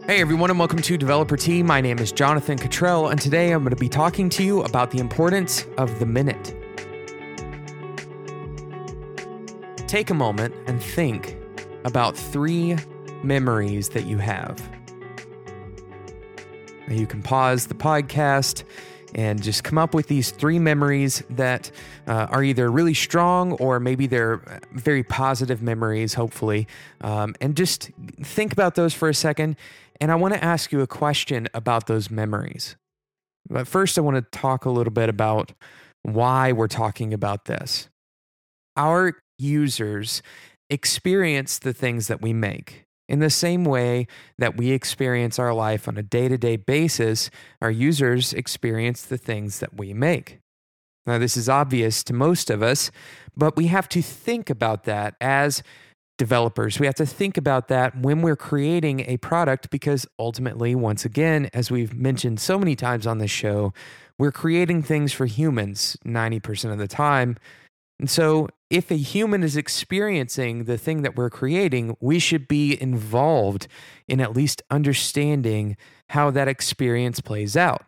Hey everyone, and welcome to Developer Tea. My name is Jonathan Cottrell, and today I'm going to be talking to you about the importance of the minute. Take a moment and think about 3 memories that you have. You can pause the podcast and just come up with these 3 memories that are either really strong or maybe they're very positive memories, hopefully. And just think about those for a second. And I want to ask you a question about those memories. But first, I want to talk a little bit about why we're talking about this. Our users experience the things that we make. In the same way that we experience our life on a day-to-day basis, our users experience the things that we make. Now, this is obvious to most of us, but we have to think about that as developers. We have to think about that when we're creating a product because ultimately, once again, as we've mentioned so many times on this show, we're creating things for humans 90% of the time. And so if a human is experiencing the thing that we're creating, we should be involved in at least understanding how that experience plays out.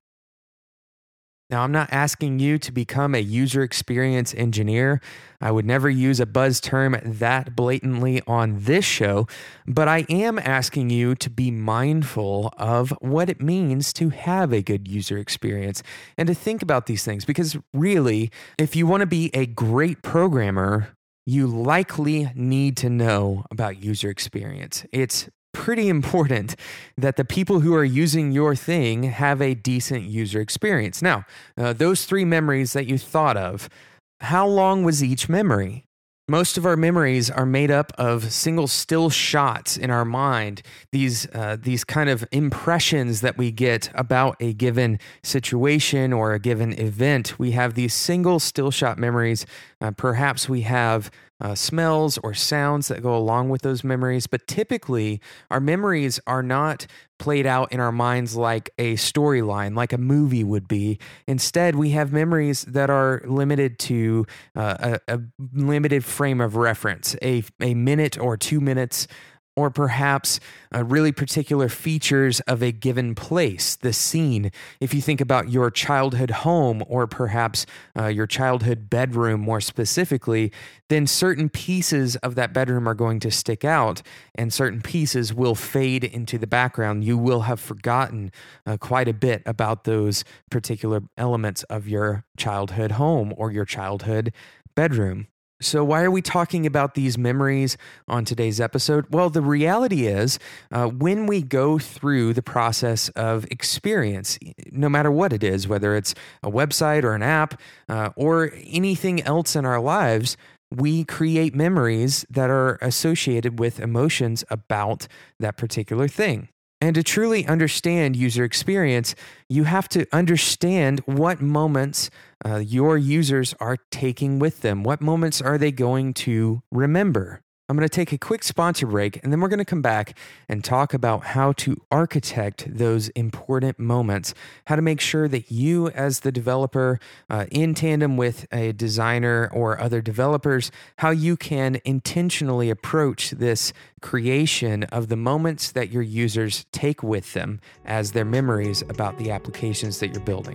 Now, I'm not asking you to become a user experience engineer. I would never use a buzz term that blatantly on this show, but I am asking you to be mindful of what it means to have a good user experience and to think about these things. Because really, if you want to be a great programmer, you likely need to know about user experience. It's pretty important that the people who are using your thing have a decent user experience. Now, those 3 memories that you thought of, how long was each memory? Most of our memories are made up of single still shots in our mind, these kind of impressions that we get about a given situation or a given event. We have these single still shot memories. Perhaps we have smells or sounds that go along with those memories, but typically our memories are not played out in our minds like a storyline, like a movie would be. Instead, we have memories that are limited to a limited frame of reference, a minute or 2 minutes, or perhaps really particular features of a given place, the scene. If you think about your childhood home or perhaps your childhood bedroom more specifically, then certain pieces of that bedroom are going to stick out and certain pieces will fade into the background. You will have forgotten quite a bit about those particular elements of your childhood home or your childhood bedroom. So why are we talking about these memories on today's episode? Well, the reality is when we go through the process of experience, no matter what it is, whether it's a website or an app or anything else in our lives, we create memories that are associated with emotions about that particular thing. And to truly understand user experience, you have to understand what moments your users are taking with them. What moments are they going to remember? I'm going to take a quick sponsor break, and then we're going to come back and talk about how to architect those important moments, how to make sure that you as the developer, in tandem with a designer or other developers, how you can intentionally approach this creation of the moments that your users take with them as their memories about the applications that you're building.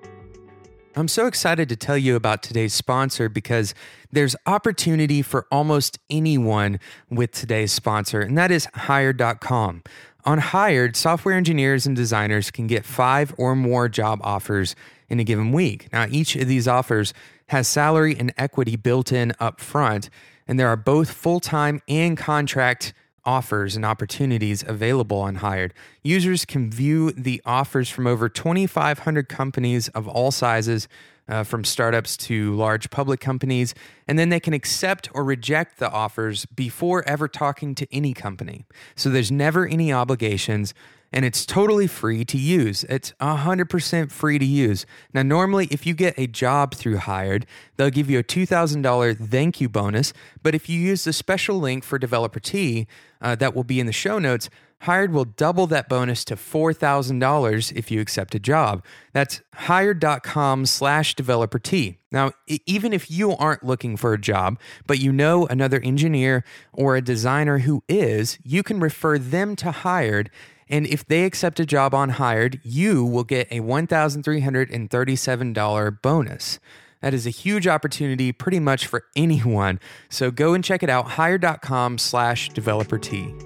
I'm so excited to tell you about today's sponsor because there's opportunity for almost anyone with today's sponsor, and that is Hired.com. On Hired, software engineers and designers can get 5 or more job offers in a given week. Now, each of these offers has salary and equity built in up front, and there are both full-time and contract offers and opportunities available on Hired. Users can view the offers from over 2,500 companies of all sizes, from startups to large public companies, and then they can accept or reject the offers before ever talking to any company. So there's never any obligations, and it's totally free to use. It's 100% free to use. Now, normally, if you get a job through Hired, they'll give you a $2,000 thank you bonus, but if you use the special link for Developer Tea that will be in the show notes, Hired will double that bonus to $4,000 if you accept a job. That's hired.com/developer-t. Now, even if you aren't looking for a job, but you know another engineer or a designer who is, you can refer them to Hired And if they accept a job on Hired, you will get a $1,337 bonus. That is a huge opportunity pretty much for anyone. So go and check it out, hired.com/developer-T.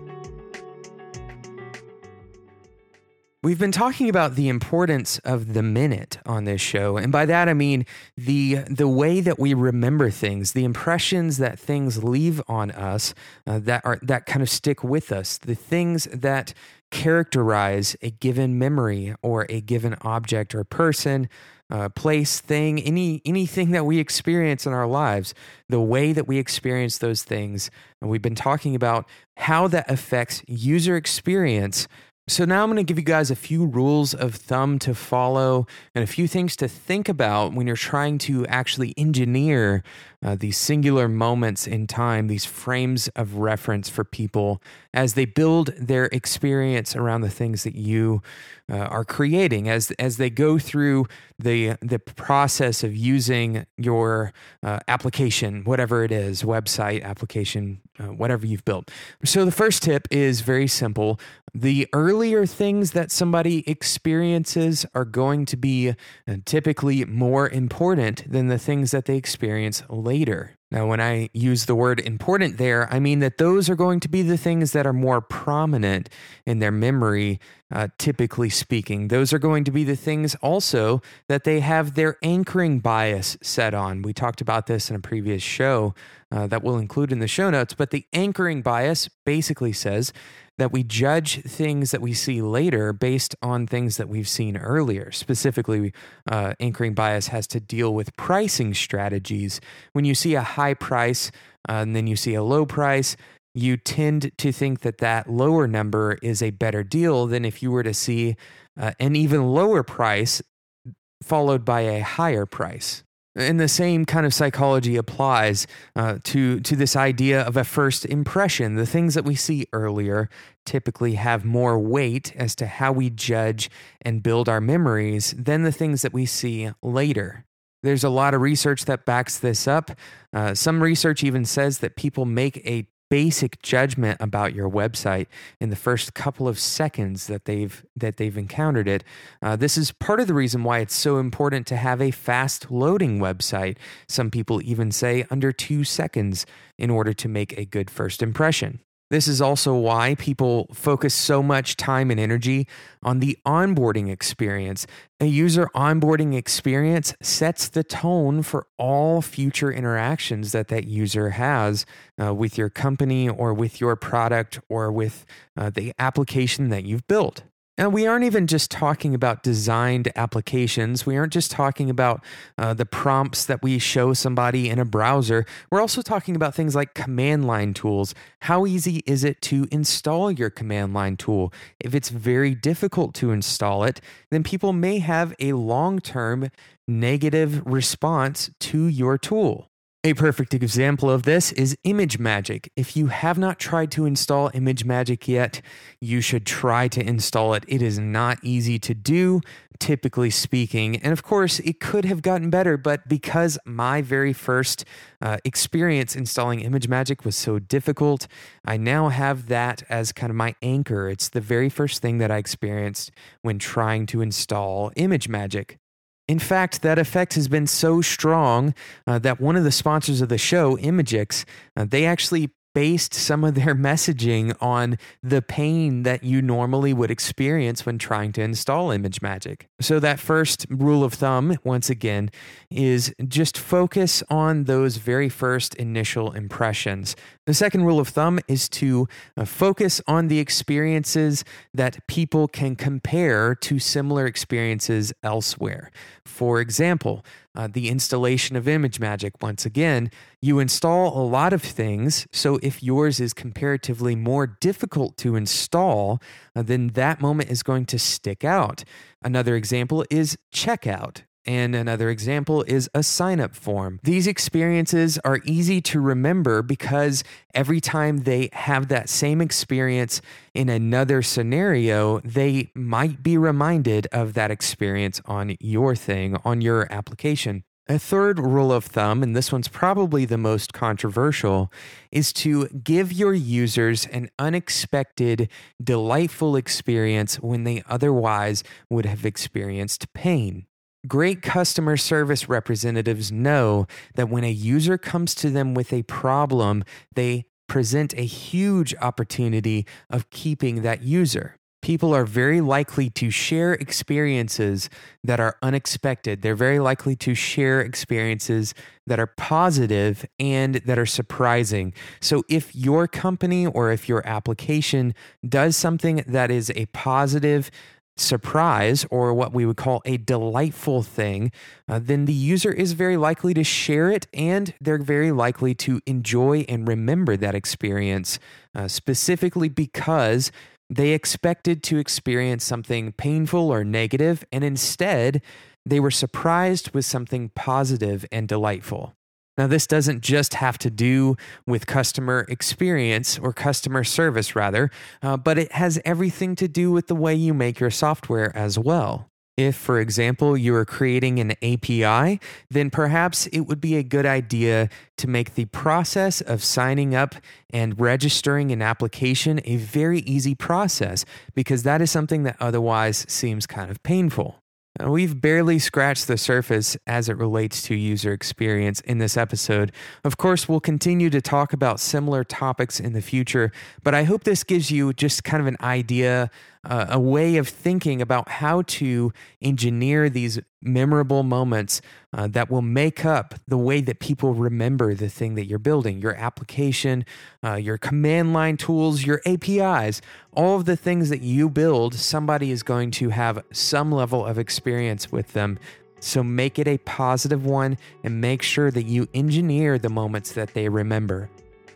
We've been talking about the importance of the minute on this show. And by that, I mean the way that we remember things, the impressions that things leave on us that kind of stick with us, the things that characterize a given memory or a given object or person, place, thing, anything that we experience in our lives, the way that we experience those things. And we've been talking about how that affects user experience. So now I'm going to give you guys a few rules of thumb to follow and a few things to think about when you're trying to actually engineer these singular moments in time, these frames of reference for people as they build their experience around the things that you are creating, as they go through the process of using your application, whatever it is, website, application, whatever you've built. So the first tip is very simple. The earlier things that somebody experiences are going to be typically more important than the things that they experience later. Now, when I use the word important there, I mean that those are going to be the things that are more prominent in their memory, typically speaking. Those are going to be the things also that they have their anchoring bias set on. We talked about this in a previous show that we'll include in the show notes, but the anchoring bias basically says that we judge things that we see later based on things that we've seen earlier. Specifically, anchoring bias has to deal with pricing strategies. When you see a high price and then you see a low price, you tend to think that that lower number is a better deal than if you were to see an even lower price followed by a higher price. And the same kind of psychology applies to this idea of a first impression. The things that we see earlier typically have more weight as to how we judge and build our memories than the things that we see later. There's a lot of research that backs this up. Some research even says that people make a basic judgment about your website in the first couple of seconds that they've encountered it. This is part of the reason why it's so important to have a fast loading website. Some people even say under 2 seconds in order to make a good first impression. This is also why people focus so much time and energy on the onboarding experience. A user onboarding experience sets the tone for all future interactions that user has with your company or with your product or with the application that you've built. And we aren't even just talking about designed applications. We aren't just talking about the prompts that we show somebody in a browser. We're also talking about things like command line tools. How easy is it to install your command line tool? If it's very difficult to install it, then people may have a long-term negative response to your tool. A perfect example of this is ImageMagick. If you have not tried to install ImageMagick yet, you should try to install it. It is not easy to do, typically speaking. And of course, it could have gotten better, but because my very first experience installing ImageMagick was so difficult, I now have that as kind of my anchor. It's the very first thing that I experienced when trying to install ImageMagick. In fact, that effect has been so strong that one of the sponsors of the show, Imagix, they actually based some of their messaging on the pain that you normally would experience when trying to install ImageMagick. So that first rule of thumb, once again, is just focus on those very first initial impressions. The second rule of thumb is to focus on the experiences that people can compare to similar experiences elsewhere. For example, the installation of ImageMagick. Once again, you install a lot of things, so if yours is comparatively more difficult to install, then that moment is going to stick out. Another example is checkout. And another example is a sign-up form. These experiences are easy to remember because every time they have that same experience in another scenario, they might be reminded of that experience on your thing, on your application. A third rule of thumb, and this one's probably the most controversial, is to give your users an unexpected, delightful experience when they otherwise would have experienced pain. Great customer service representatives know that when a user comes to them with a problem, they present a huge opportunity of keeping that user. People are very likely to share experiences that are unexpected. They're very likely to share experiences that are positive and that are surprising. So if your company or if your application does something that is a positive surprise or what we would call a delightful thing, then the user is very likely to share it and they're very likely to enjoy and remember that experience, specifically because they expected to experience something painful or negative, and instead, they were surprised with something positive and delightful. Now, this doesn't just have to do with customer experience or customer service, rather, but it has everything to do with the way you make your software as well. If, for example, you are creating an API, then perhaps it would be a good idea to make the process of signing up and registering an application a very easy process, because that is something that otherwise seems kind of painful. Now, we've barely scratched the surface as it relates to user experience in this episode. Of course, we'll continue to talk about similar topics in the future, but I hope this gives you just kind of an idea, a way of thinking about how to engineer these memorable moments that will make up the way that people remember the thing that you're building, your application, your command line tools, your APIs, all of the things that you build, somebody is going to have some level of experience with them. So make it a positive one and make sure that you engineer the moments that they remember.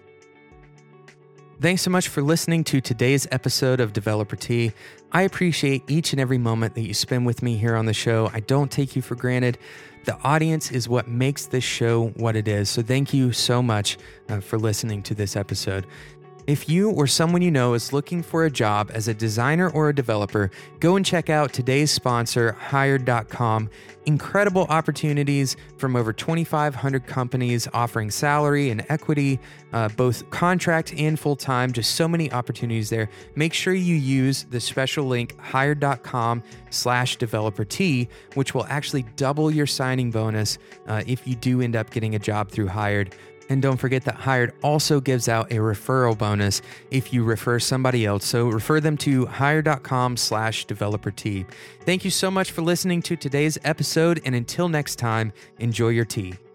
Thanks so much for listening to today's episode of Developer Tea. I appreciate each and every moment that you spend with me here on the show. I don't take you for granted. The audience is what makes this show what it is. So thank you so much for listening to this episode. If you or someone you know is looking for a job as a designer or a developer, go and check out today's sponsor, Hired.com. Incredible opportunities from over 2,500 companies offering salary and equity, both contract and full-time, just so many opportunities there. Make sure you use the special link, hired.com/developer-T, which will actually double your signing bonus if you do end up getting a job through Hired. And don't forget that Hired also gives out a referral bonus if you refer somebody else. So refer them to hired.com/developer-T. Thank you so much for listening to today's episode. And until next time, enjoy your tea.